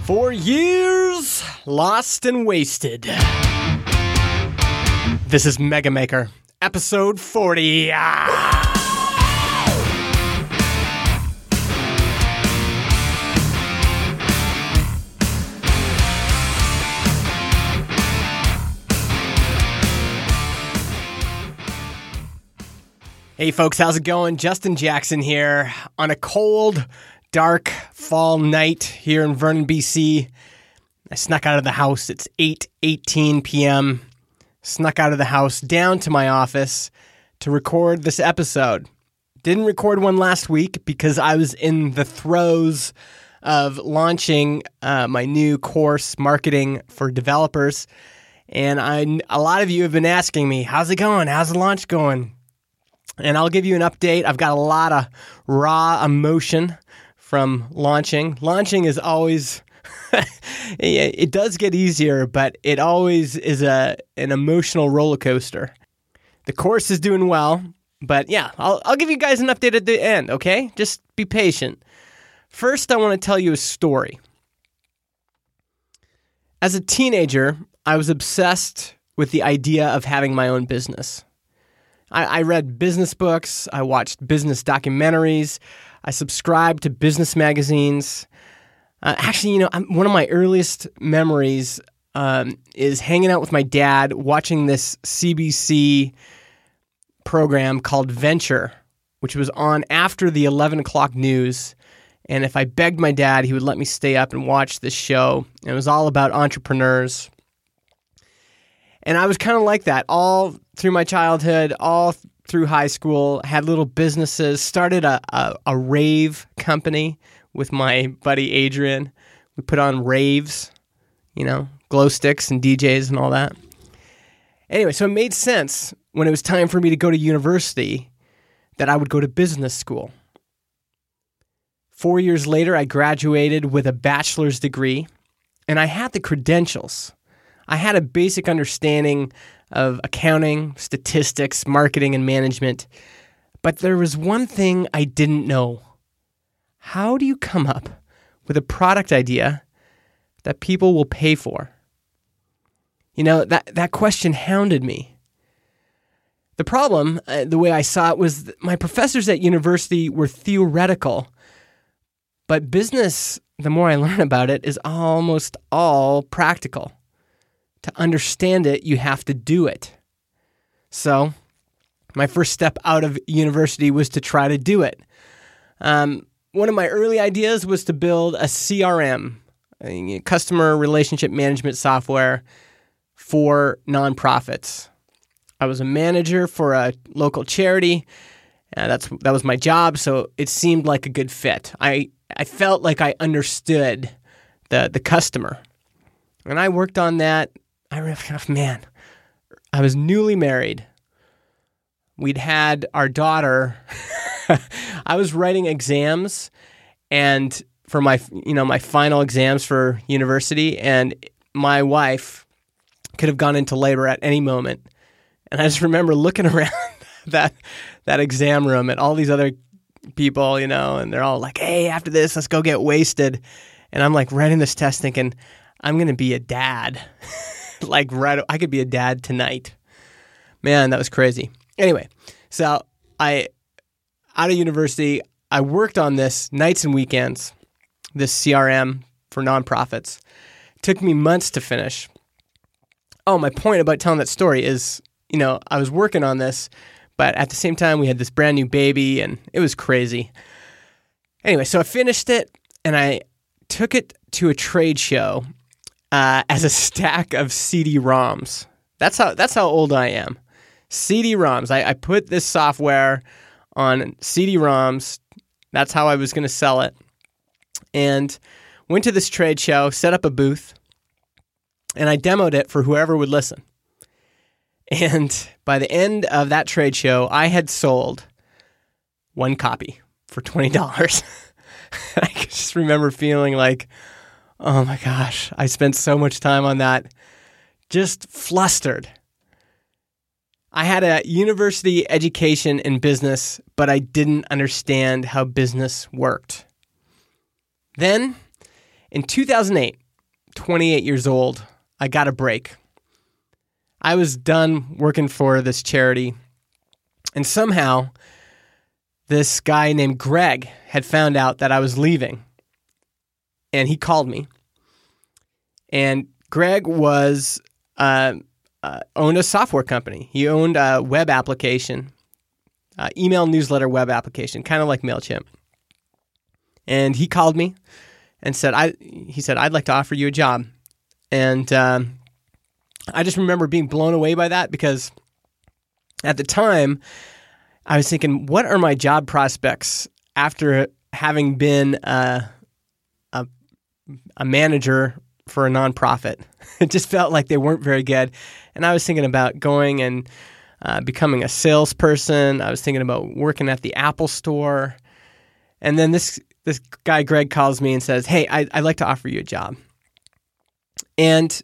4 years lost and wasted. This is Mega Maker, episode 40. Hey folks, how's it going? Justin Jackson here on a cold, dark fall night here in Vernon, BC. I snuck out of the house. It's 8:18 p.m. Snuck out of the house down to my office to record this episode. Didn't record one last week because I was in the throes of launching my new course, Marketing for Developers. And a lot of you have been asking me, how's it going? How's the launch going? And I'll give you an update. I've got a lot of raw emotion from launching. Launching is always, it does get easier, but it always is an emotional roller coaster. The course is doing well, but yeah, I'll give you guys an update at the end, okay? Just be patient. First, I want to tell you a story. As a teenager, I was obsessed with the idea of having my own business. I read business books, I watched business documentaries, I subscribed to business magazines. One of my earliest memories is hanging out with my dad, watching this CBC program called Venture, which was on after the 11 o'clock news. And if I begged my dad, he would let me stay up and watch this show. And it was all about entrepreneurs. And I was kind of like that all through my childhood, all through high school, had little businesses, started a rave company with my buddy Adrian. We put on raves, glow sticks and DJs and all that. Anyway, so it made sense when it was time for me to go to university that I would go to business school. 4 years later, I graduated with a bachelor's degree, and I had the credentials. I had a basic understanding of accounting, statistics, marketing, and management. But there was one thing I didn't know. How do you come up with a product idea that people will pay for? That question hounded me. The problem, the way I saw it, was that my professors at university were theoretical. But business, the more I learn about it, is almost all practical. To understand it, you have to do it. So, my first step out of university was to try to do it. One of my early ideas was to build a CRM, a customer relationship management software for nonprofits. I was a manager for a local charity. That was my job, so it seemed like a good fit. I felt like I understood the customer. And I worked on that. I was newly married. We'd had our daughter. I was writing exams and for my final exams for university, and my wife could have gone into labor at any moment. And I just remember looking around that exam room at all these other people, and they're all like, hey, after this, let's go get wasted. And I'm like writing this test thinking, I'm going to be a dad. I could be a dad tonight. Man, that was crazy. Anyway, so out of university, I worked on this nights and weekends, this CRM for nonprofits. It took me months to finish. Oh, my point about telling that story is, I was working on this, but at the same time, we had this brand new baby, and it was crazy. Anyway, so I finished it, and I took it to a trade show as a stack of CD-ROMs. That's how old I am. CD-ROMs. I put this software on CD-ROMs. That's how I was going to sell it. And went to this trade show, set up a booth, and I demoed it for whoever would listen. And by the end of that trade show, I had sold one copy for $20. I just remember feeling like, oh my gosh, I spent so much time on that. Just flustered. I had a university education in business, but I didn't understand how business worked. Then, In 2008, 28 years old, I got a break. I was done working for this charity, and somehow this guy named Greg had found out that I was leaving, and he called me. And Greg was owned a software company. He owned a web application, email newsletter web application, kind of like MailChimp. And he called me and said, I'd like to offer you a job. And I just remember being blown away by that because at the time I was thinking, what are my job prospects after having been a manager for a nonprofit? It just felt like they weren't very good. And I was thinking about going and becoming a salesperson. I was thinking about working at the Apple Store. And then this guy, Greg, calls me and says, hey, I'd like to offer you a job. And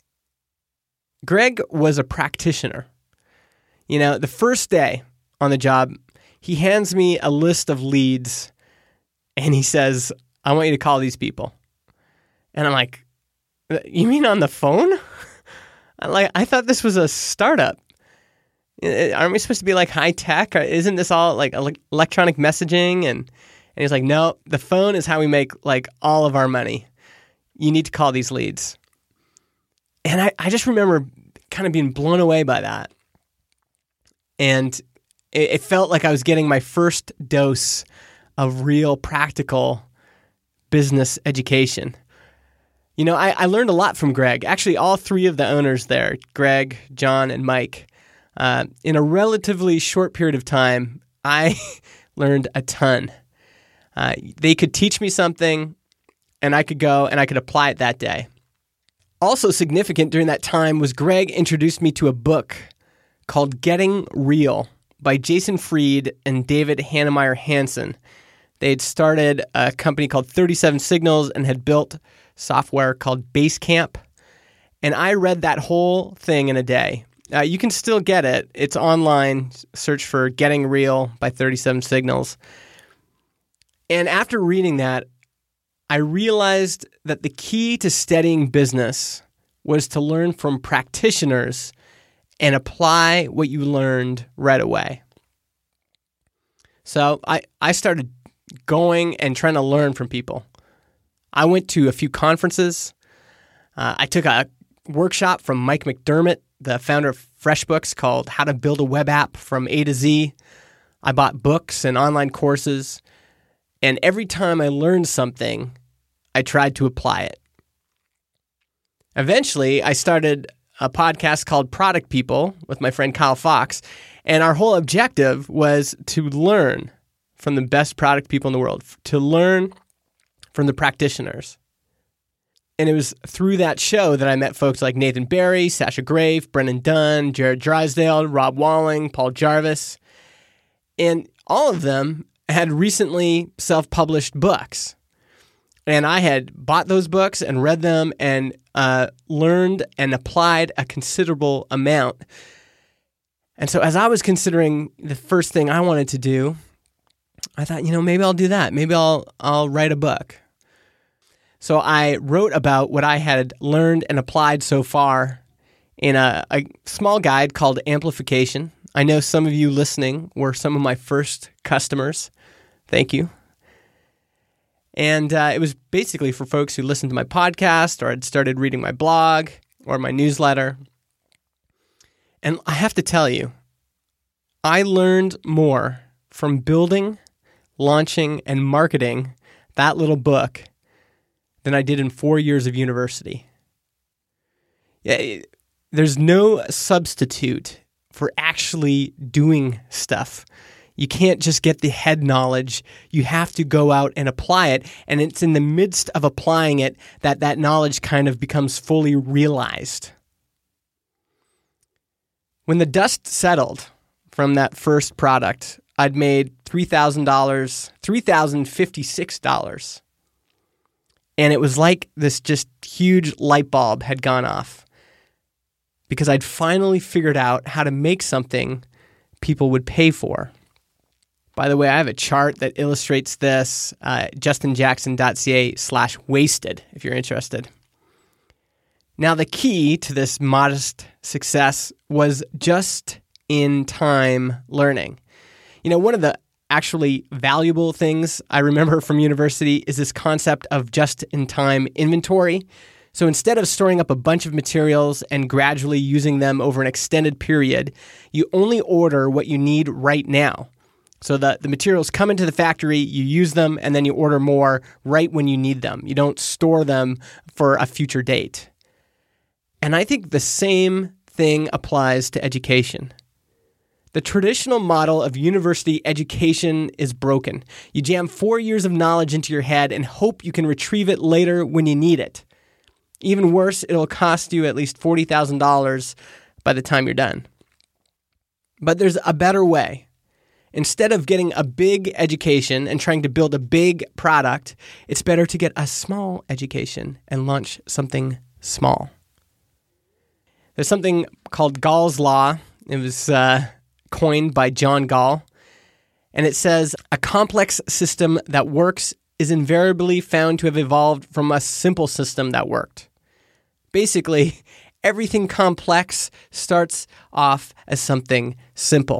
Greg was a practitioner. You know, the first day on the job, he hands me a list of leads and he says, I want you to call these people. And I'm like, you mean on the phone? I thought this was a startup. Aren't we supposed to be like high tech? Isn't this all like electronic messaging? And he's like, no, the phone is how we make like all of our money. You need to call these leads. And I just remember kind of being blown away by that. And it felt like I was getting my first dose of real practical business education. You know, I learned a lot from Greg. Actually, all three of the owners there, Greg, John, and Mike, in a relatively short period of time, I learned a ton. They could teach me something, and I could go and I could apply it that day. Also significant during that time was Greg introduced me to a book called Getting Real by Jason Fried and David Hannemeyer Hansen. They had started a company called 37 Signals and had built software called Basecamp. And I read that whole thing in a day. You can still get it. It's online. Search for Getting Real by 37 Signals. And after reading that, I realized that the key to steadying business was to learn from practitioners and apply what you learned right away. So I started going and trying to learn from people. I went to a few conferences. I took a workshop from Mike McDermott, the founder of FreshBooks, called How to Build a Web App from A to Z. I bought books and online courses. And every time I learned something, I tried to apply it. Eventually, I started a podcast called Product People with my friend Kyle Fox. And our whole objective was to learn from the best product people in the world, to learn from the practitioners. And it was through that show that I met folks like Nathan Barry, Sasha Grave, Brennan Dunn, Jared Drysdale, Rob Walling, Paul Jarvis. And all of them had recently self-published books. And I had bought those books and read them and learned and applied a considerable amount. And so as I was considering the first thing I wanted to do, I thought, maybe I'll do that. Maybe I'll write a book. So I wrote about what I had learned and applied so far in a small guide called Amplification. I know some of you listening were some of my first customers. Thank you. And it was basically for folks who listened to my podcast or had started reading my blog or my newsletter. And I have to tell you, I learned more from building, launching, and marketing that little book than I did in 4 years of university. There's no substitute for actually doing stuff. You can't just get the head knowledge. You have to go out and apply it. And it's in the midst of applying it that knowledge kind of becomes fully realized. When the dust settled from that first product, I'd made $3,000, $3,056. And it was like this just huge light bulb had gone off because I'd finally figured out how to make something people would pay for. By the way, I have a chart that illustrates this, justinjackson.ca/wasted, if you're interested. Now, the key to this modest success was just-in-time learning. One of the actually valuable things I remember from university is this concept of just-in-time inventory. So instead of storing up a bunch of materials and gradually using them over an extended period, you only order what you need right now. So the materials come into the factory, you use them, and then you order more right when you need them. You don't store them for a future date. And I think the same thing applies to education. The traditional model of university education is broken. You jam 4 years of knowledge into your head and hope you can retrieve it later when you need it. Even worse, it'll cost you at least $40,000 by the time you're done. But there's a better way. Instead of getting a big education and trying to build a big product, it's better to get a small education and launch something small. There's something called Gall's Law. It was coined by John Gall. And it says, a complex system that works is invariably found to have evolved from a simple system that worked. Basically, everything complex starts off as something simple.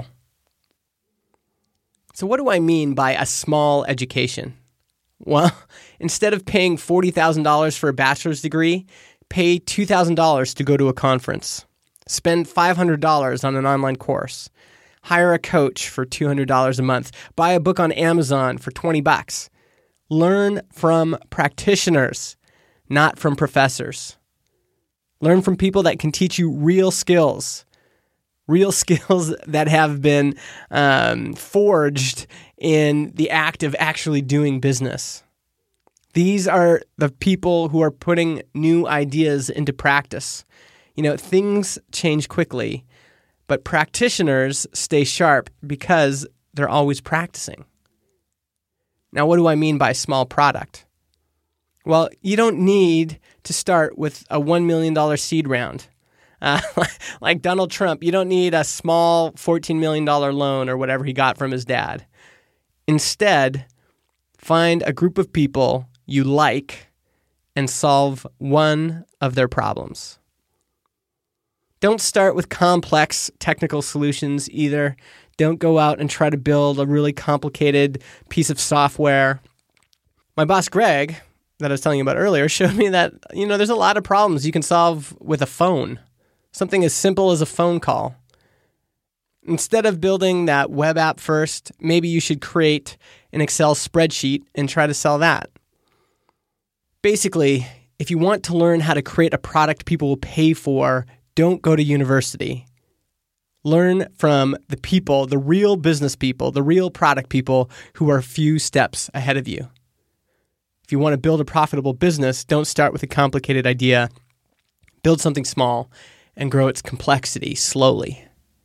So what do I mean by a small education? Well, instead of paying $40,000 for a bachelor's degree, pay $2,000 to go to a conference. Spend $500 on an online course. Hire a coach for $200 a month. Buy a book on Amazon for $20. Learn from practitioners, not from professors. Learn from people that can teach you real skills that have been forged in the act of actually doing business. These are the people who are putting new ideas into practice. Things change quickly, but practitioners stay sharp because they're always practicing. Now, what do I mean by small product? Well, you don't need to start with a $1 million seed round. Like Donald Trump, you don't need a small $14 million loan or whatever he got from his dad. Instead, find a group of people you like and solve one of their problems. Don't start with complex technical solutions either. Don't go out and try to build a really complicated piece of software. My boss, Greg, that I was telling you about earlier, showed me that, there's a lot of problems you can solve with a phone. Something as simple as a phone call. Instead of building that web app first, maybe you should create an Excel spreadsheet and try to sell that. Basically, if you want to learn how to create a product people will pay for, don't go to university. Learn from the people, the real business people, the real product people who are a few steps ahead of you. If you want to build a profitable business, don't start with a complicated idea. Build something small and grow its complexity slowly.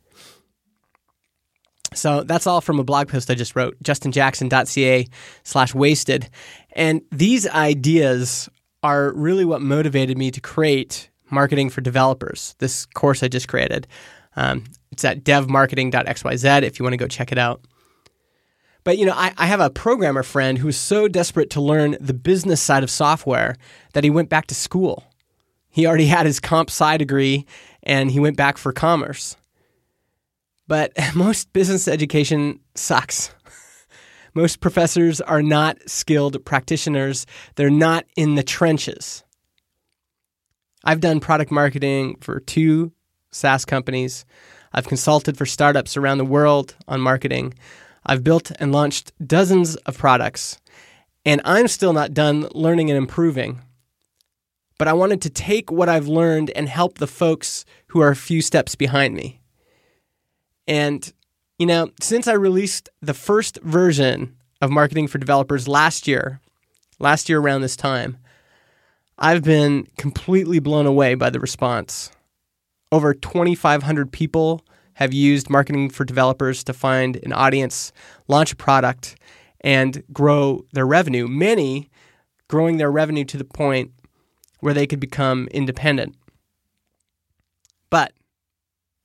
So that's all from a blog post I just wrote, justinjackson.ca/wasted. And these ideas are really what motivated me to create Marketing for Developers, this course I just created. It's at devmarketing.xyz if you want to go check it out. But, I have a programmer friend who was so desperate to learn the business side of software that he went back to school. He already had his comp sci degree, and he went back for commerce. But most business education sucks. Most professors are not skilled practitioners. They're not in the trenches. I've done product marketing for 2 SaaS companies. I've consulted for startups around the world on marketing. I've built and launched dozens of products, and I'm still not done learning and improving. But I wanted to take what I've learned and help the folks who are a few steps behind me. And, since I released the first version of Marketing for Developers last year around this time, I've been completely blown away by the response. Over 2,500 people have used Marketing for Developers to find an audience, launch a product, and grow their revenue, many growing their revenue to the point where they could become independent. But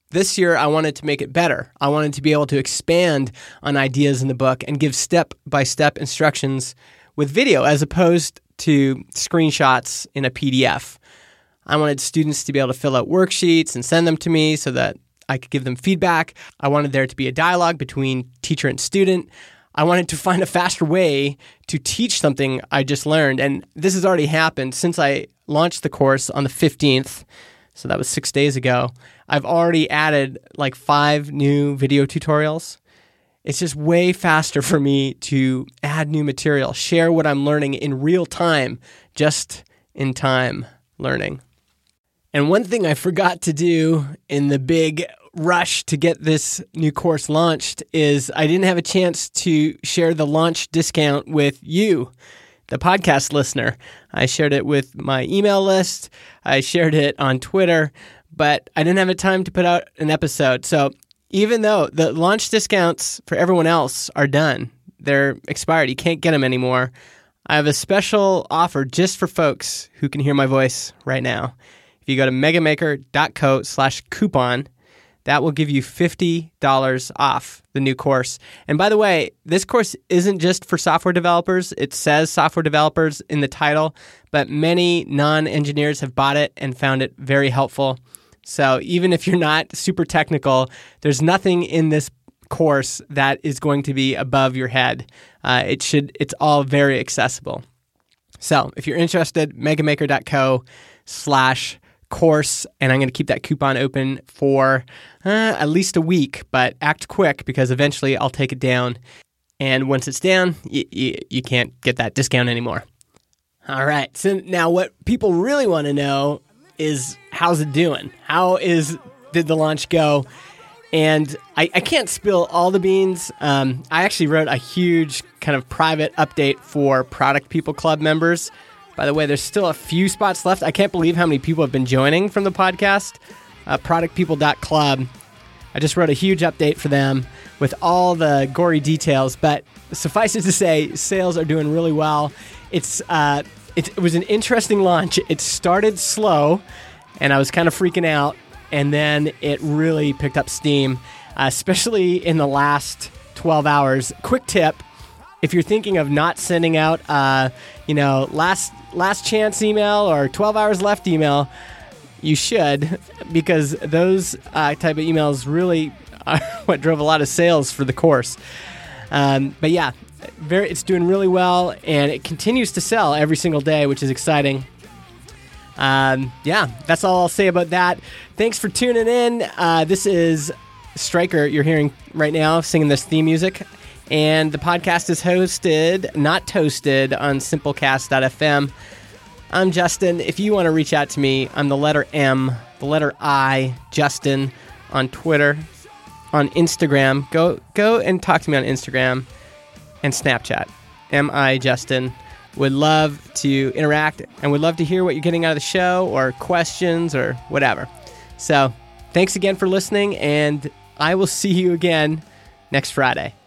This year, I wanted to make it better. I wanted to be able to expand on ideas in the book and give step-by-step instructions with video as opposed to screenshots in a PDF. I wanted students to be able to fill out worksheets and send them to me so that I could give them feedback. I wanted there to be a dialogue between teacher and student. I wanted to find a faster way to teach something I just learned. And this has already happened since I launched the course on the 15th. So that was 6 days ago. I've already added like 5 new video tutorials. It's just way faster for me to add new material, share what I'm learning in real time, just in time learning. And one thing I forgot to do in the big rush to get this new course launched is I didn't have a chance to share the launch discount with you, the podcast listener. I shared it with my email list. I shared it on Twitter, but I didn't have time to put out an episode. So even though the launch discounts for everyone else are done, they're expired, you can't get them anymore, I have a special offer just for folks who can hear my voice right now. If you go to megamaker.co/coupon, that will give you $50 off the new course. And by the way, this course isn't just for software developers. It says software developers in the title, but many non-engineers have bought it and found it very helpful. So even if you're not super technical, there's nothing in this course that is going to be above your head. It's all very accessible. So if you're interested, megamaker.co/course, and I'm going to keep that coupon open for at least a week, but act quick because eventually I'll take it down. And once it's down, you can't get that discount anymore. All right. So now what people really want to know is how's it doing? Did the launch go? And I can't spill all the beans. I actually wrote a huge kind of private update for Product People Club members. By the way, there's still a few spots left. I can't believe how many people have been joining from the podcast. Productpeople.club. I just wrote a huge update for them with all the gory details, but suffice it to say, sales are doing really well. It was an interesting launch. It started slow, and I was kind of freaking out, and then it really picked up steam, especially in the last 12 hours. Quick tip. If you're thinking of not sending out, last chance email or 12 hours left email, you should, because those type of emails really are what drove a lot of sales for the course. But yeah, it's doing really well, and it continues to sell every single day, which is exciting. That's all I'll say about that. Thanks for tuning in. This is Stryker you're hearing right now singing this theme music. And the podcast is hosted, not toasted, on Simplecast.fm. I'm Justin. If you want to reach out to me, I'm the letter M, the letter I, Justin, on Twitter, on Instagram. Go and talk to me on Instagram and Snapchat. M.I. Justin. Would love to interact and would love to hear what you're getting out of the show or questions or whatever. So thanks again for listening, and I will see you again next Friday.